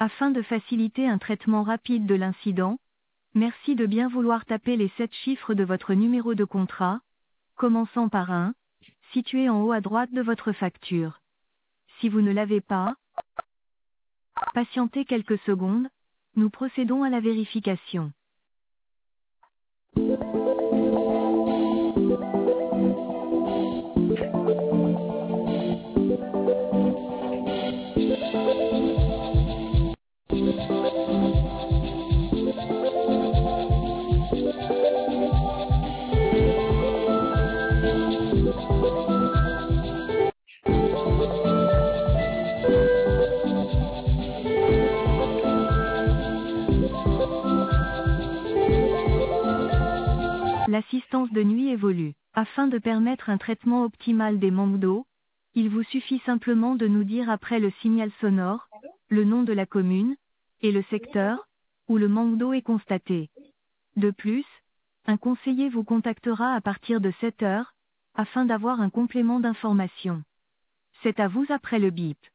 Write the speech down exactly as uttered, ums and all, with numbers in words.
Afin de faciliter un traitement rapide de l'incident, merci de bien vouloir taper les sept chiffres de votre numéro de contrat, commençant par un, situé en haut à droite de votre facture. Si vous ne l'avez pas, patientez quelques secondes, nous procédons à la vérification. L'assistance de nuit évolue. Afin de permettre un traitement optimal des manques d'eau, il vous suffit simplement de nous dire après le signal sonore, le nom de la commune, et le secteur, où le manque d'eau est constaté. De plus, un conseiller vous contactera à partir de sept heures, afin d'avoir un complément d'information. C'est à vous après le bip.